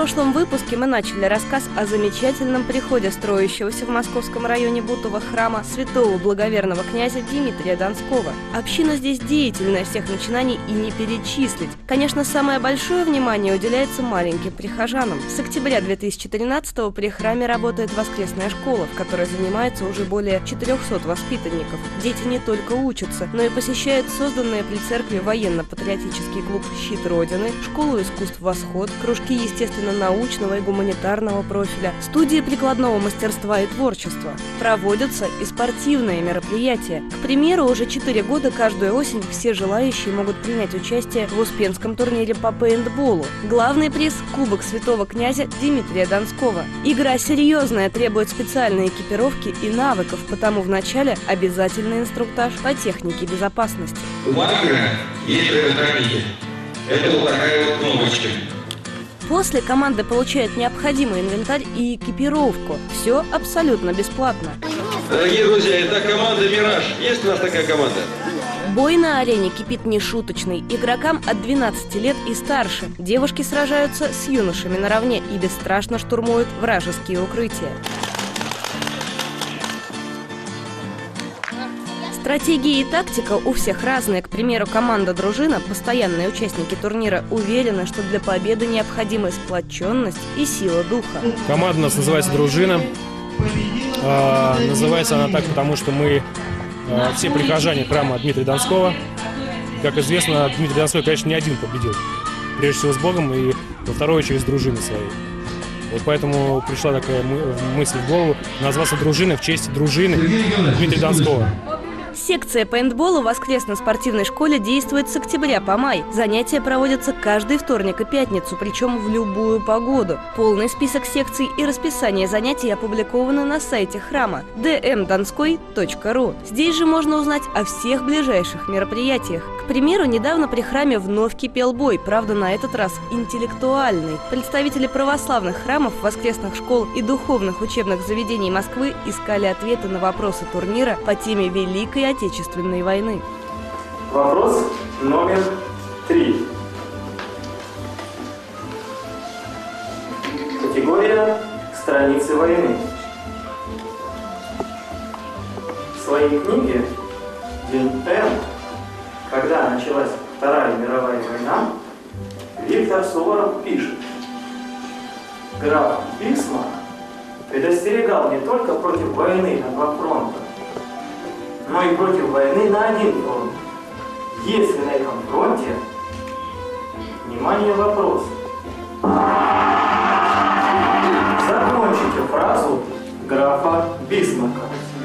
прошлом выпуске мы начали рассказ о замечательном приходе строящегося в московском районе Бутово храма святого благоверного князя Дмитрия Донского. Община здесь деятельная, всех начинаний и не перечислить. Конечно, самое большое внимание уделяется маленьким прихожанам. С октября 2013-го при храме работает воскресная школа, в которой занимается уже более 400 воспитанников. Дети не только учатся, но и посещают созданные при церкви военно-патриотический клуб «Щит Родины», школу искусств «Восход», кружки естественно-научного и гуманитарного профиля, студии прикладного мастерства и творчества. Проводятся и спортивные мероприятия. К примеру, уже 4 года каждую осень все желающие могут принять участие в Успенском турнире по пейнтболу. Главный приз – Кубок святого князя Дмитрия Донского. Игра серьезная, требует специальной экипировки и навыков, потому вначале обязательный инструктаж по технике безопасности. У маркера есть предохранитель. Это вот такая вот кнопочка. После команды получают необходимый инвентарь и экипировку. Все абсолютно бесплатно. Дорогие друзья, это команда «Мираж». Есть у нас такая команда? Бой на арене кипит нешуточный. Игрокам от 12 лет и старше. Девушки сражаются с юношами наравне и бесстрашно штурмуют вражеские укрытия. Стратегия и тактика у всех разные. К примеру, команда «Дружина», постоянные участники турнира, уверены, что для победы необходима сплоченность и сила духа. Команда у нас называется «Дружина». Называется она так, потому что мы все прихожане храма Дмитрия Донского. Как известно, Дмитрий Донской, конечно, не один победил. Прежде всего с Богом и во вторую очередь с дружиной своей. Вот поэтому пришла такая мысль в голову назваться «Дружиной» в честь дружины Дмитрия Донского. Секция пейнтбола в воскресной спортивной школе действует с октября по май. Занятия проводятся каждый вторник и пятницу, причем в любую погоду. Полный список секций и расписание занятий опубликованы на сайте храма dmdonskoy.ru. Здесь же можно узнать о всех ближайших мероприятиях. К примеру, недавно при храме вновь кипел бой, правда, на этот раз интеллектуальный. Представители православных храмов, воскресных школ и духовных учебных заведений Москвы искали ответы на вопросы турнира по теме Великой Отечественной войны. Вопрос номер 3. Категория «Страницы войны». В своей книге «День М. Когда началась Вторая мировая война» Виктор Суворов пишет: граф Бисмарк предостерегал не только против войны на 2 фронта, но и против войны на 1 фронт. Если на этом фронте, внимание, вопрос. Закончите фразу графа Бисмарка.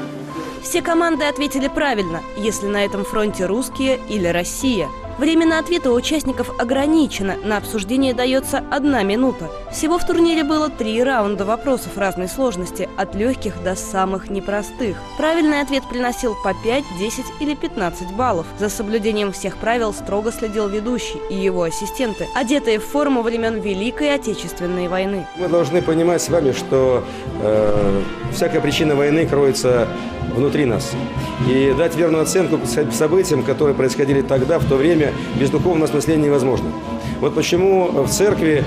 Все команды ответили правильно, если на этом фронте русские или Россия. Время на ответы у участников ограничено, на обсуждение дается 1 минута. Всего в турнире было 3 раунда вопросов разной сложности, от легких до самых непростых. Правильный ответ приносил по 5, 10 или 15 баллов. За соблюдением всех правил строго следил ведущий и его ассистенты, одетые в форму времен Великой Отечественной войны. Мы должны понимать с вами, что всякая причина войны кроется внутри нас. И дать верную оценку событиям, которые происходили тогда, в то время, без духовного осмысления невозможно. Вот почему в церкви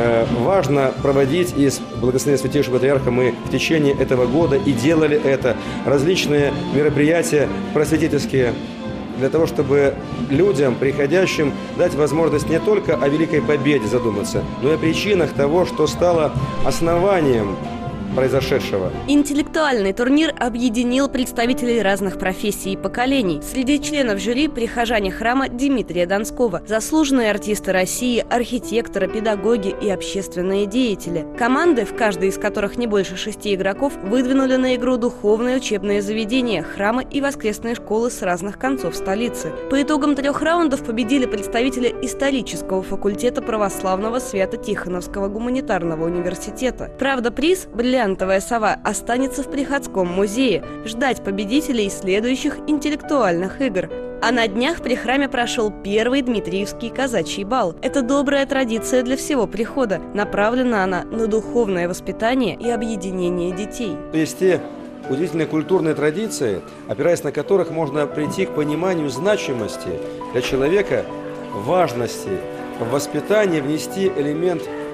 важно проводить из благословения Святейшего Патриарха мы в течение этого года и делали это различные мероприятия просветительские, для того, чтобы людям, приходящим, дать возможность не только о великой победе задуматься, но и о причинах того, что стало основанием произошедшего. Интеллектуальный турнир объединил представителей разных профессий и поколений. Среди членов жюри прихожане храма Дмитрия Донского, заслуженные артисты России, архитекторы, педагоги и общественные деятели. Команды, в каждой из которых не больше 6 игроков, выдвинули на игру духовные учебные заведения, храмы и воскресные школы с разных концов столицы. По итогам 3 раундов победили представители исторического факультета православного Свято-Тихоновского гуманитарного университета. Правда, приз «Бриллиантовая сова» останется в Приходском музее. Ждать победителей следующих интеллектуальных игр. А на днях при храме прошел первый Дмитриевский казачий бал. Это добрая традиция для всего прихода. Направлена она на духовное воспитание и объединение детей. Есть те удивительные культурные традиции, опираясь на которых можно прийти к пониманию значимости для человека, важности в воспитании внести элемент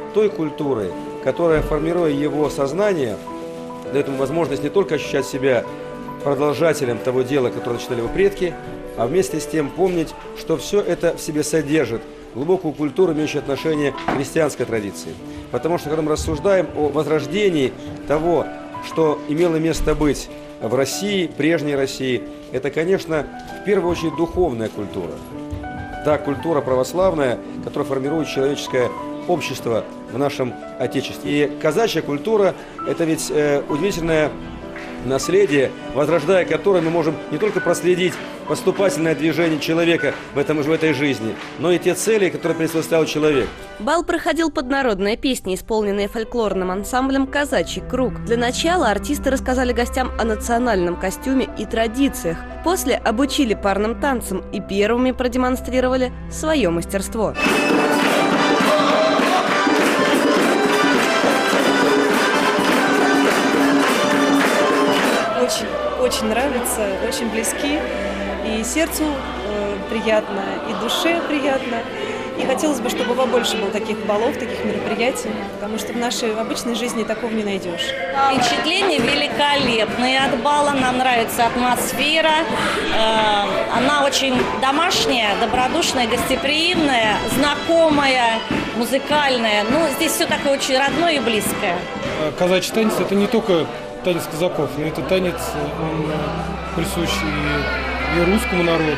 той культурой, которая, формируя его сознание, дает ему возможность не только ощущать себя продолжателем того дела, которое начинали его предки, а вместе с тем помнить, что все это в себе содержит глубокую культуру, имеющую отношение к христианской традиции. Потому что, когда мы рассуждаем о возрождении того, что имело место быть в России, прежней России, это, конечно, в первую очередь духовная культура. Та культура православная, которая формирует человеческое общество в нашем Отечестве. И казачья культура – это ведь удивительное наследие, возрождая которое мы можем не только проследить поступательное движение человека в этой жизни, но и те цели, которые предоставил человек. Бал проходил под народные песни, исполненные фольклорным ансамблем «Казачий круг». Для начала артисты рассказали гостям о национальном костюме и традициях. После обучили парным танцам и первыми продемонстрировали свое мастерство. Очень нравится, очень близки. И сердцу приятно, и душе приятно. И хотелось бы, чтобы побольше было таких балов, таких мероприятий, потому что в нашей обычной жизни такого не найдешь. Впечатления великолепные от бала, нам нравится атмосфера. Она очень домашняя, добродушная, гостеприимная, знакомая, музыкальная. Ну, здесь все такое очень родное и близкое. Казачий танец – это не только танец казаков, но это танец, он присущ и русскому народу,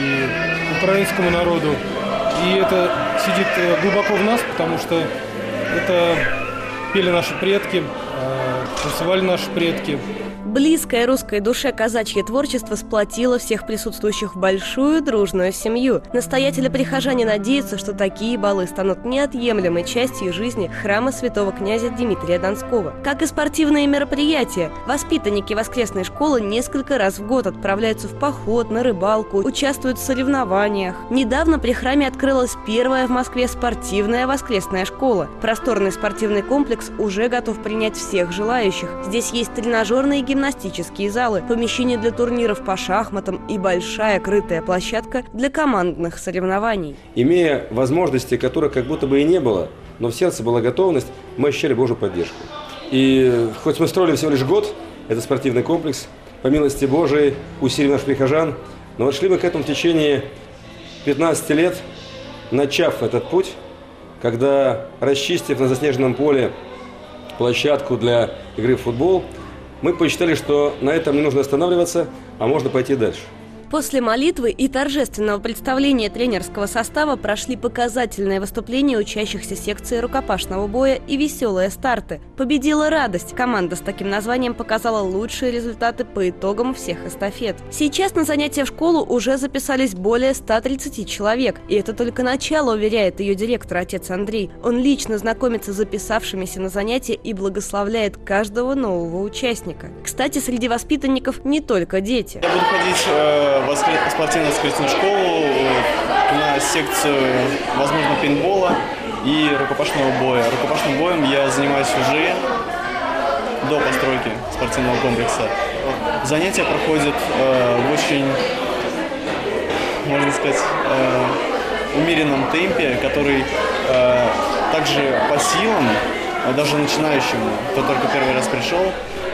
и украинскому народу. И это сидит глубоко в нас, потому что это пели наши предки, танцевали наши предки. Близкое русской душе казачье творчество сплотило всех присутствующих в большую дружную семью. Настоятели-прихожане надеются, что такие балы станут неотъемлемой частью жизни храма святого князя Дмитрия Донского. Как и спортивные мероприятия, воспитанники воскресной школы несколько раз в год отправляются в поход, на рыбалку, участвуют в соревнованиях. Недавно при храме открылась первая в Москве спортивная воскресная школа. Просторный спортивный комплекс уже готов принять всех желающих. Здесь есть тренажерные гимнастические залы, помещения для турниров по шахматам и большая крытая площадка для командных соревнований. Имея возможности, которых как будто бы и не было, но в сердце была готовность, мы ощущали Божью поддержку. И хоть мы строили всего лишь год, этот спортивный комплекс, по милости Божией, усилий наших прихожан, но вот шли мы к этому в течение 15 лет, начав этот путь, когда, расчистив на заснеженном поле площадку для игры в футбол, мы посчитали, что на этом не нужно останавливаться, а можно пойти дальше. После молитвы и торжественного представления тренерского состава прошли показательные выступления учащихся секции рукопашного боя и веселые старты. Победила радость. Команда с таким названием показала лучшие результаты по итогам всех эстафет. Сейчас на занятия в школу уже записались более 130 человек. И это только начало, уверяет ее директор, отец Андрей. Он лично знакомится с записавшимися на занятия и благословляет каждого нового участника. Кстати, среди воспитанников не только дети. Я буду ходить в спортивно-воскресную школу, на секцию, возможно, пейнтбола и рукопашного боя. Рукопашным боем я занимаюсь уже до постройки спортивного комплекса. Занятия проходят в очень, можно сказать, умеренном темпе, который также по силам, даже начинающему, кто только первый раз пришел,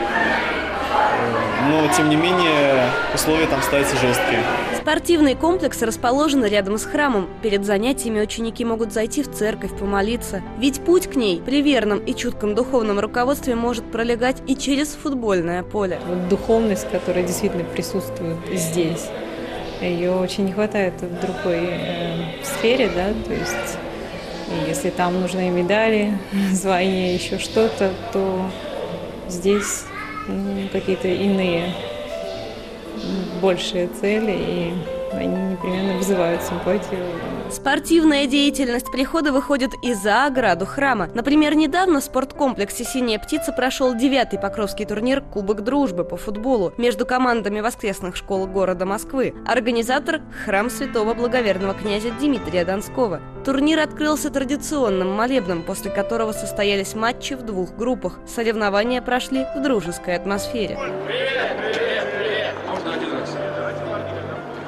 но, тем не менее, условия там ставятся жесткие. Спортивный комплекс расположен рядом с храмом. Перед занятиями ученики могут зайти в церковь, помолиться. Ведь путь к ней при верном и чутком духовном руководстве может пролегать и через футбольное поле. Вот духовность, которая действительно присутствует здесь, ее очень не хватает в другой сфере, да, то есть если там нужны медали, звания, еще что-то, то здесь какие-то иные, большие цели, и они непременно вызывают симпатию. Спортивная деятельность прихода выходит и за ограду храма. Например, недавно в спорткомплексе «Синяя птица» прошел 9-й Покровский турнир «Кубок дружбы» по футболу между командами воскресных школ города Москвы. Организатор – храм святого благоверного князя Дмитрия Донского. Турнир открылся традиционным молебном, после которого состоялись матчи в двух группах. Соревнования прошли в дружеской атмосфере.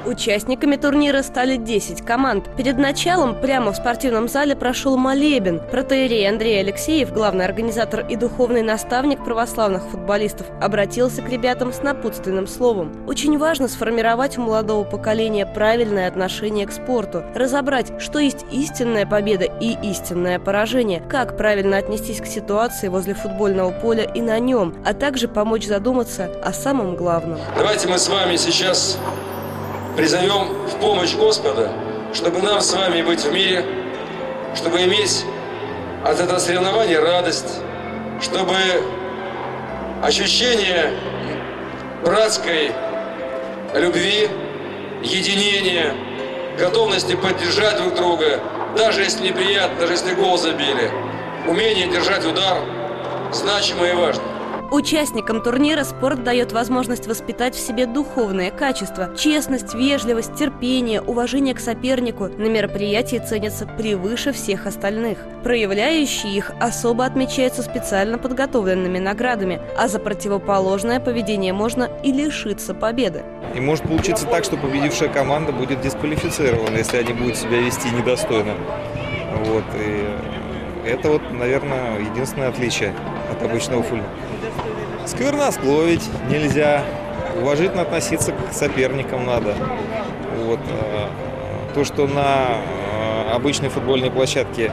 Участниками турнира стали 10 команд. Перед началом прямо в спортивном зале прошел молебен. Протоиерей Андрей Алексеев, главный организатор и духовный наставник православных футболистов, обратился к ребятам с напутственным словом. Очень важно сформировать у молодого поколения правильное отношение к спорту, разобрать, что есть истинная победа и истинное поражение, как правильно отнестись к ситуации возле футбольного поля и на нем, а также помочь задуматься о самом главном. Давайте мы с вами сейчас призовем в помощь Господа, чтобы нам с вами быть в мире, чтобы иметь от этого соревнования радость, чтобы ощущение братской любви, единения, готовности поддержать друг друга, даже если неприятно, даже если гол забили, умение держать удар значимо и важно. Участникам турнира спорт дает возможность воспитать в себе духовные качества – честность, вежливость, терпение, уважение к сопернику. На мероприятии ценятся превыше всех остальных. Проявляющие их особо отмечаются специально подготовленными наградами, а за противоположное поведение можно и лишиться победы. И может получиться так, что победившая команда будет дисквалифицирована, если они будут себя вести недостойно. Вот. И это вот, наверное, единственное отличие от обычного футбола. Сквернословить нельзя, уважительно относиться к соперникам надо. Вот. То, что на обычной футбольной площадке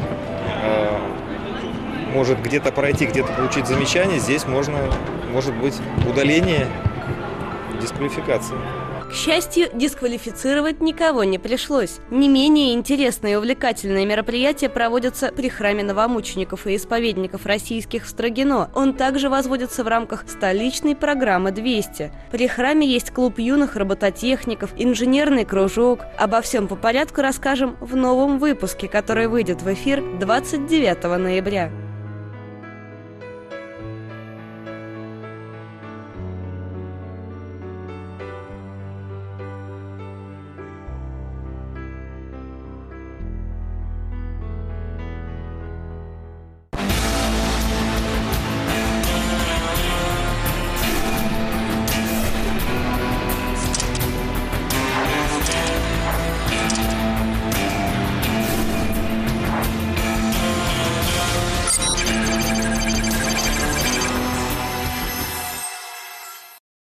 может где-то пройти, где-то получить замечание, здесь может быть удаление, дисквалификация. К счастью, дисквалифицировать никого не пришлось. Не менее интересные и увлекательные мероприятия проводятся при храме новомучеников и исповедников российских в Строгино. Он также возводится в рамках столичной программы 200. При храме есть клуб юных робототехников, инженерный кружок. Обо всем по порядку расскажем в новом выпуске, который выйдет в эфир 29 ноября.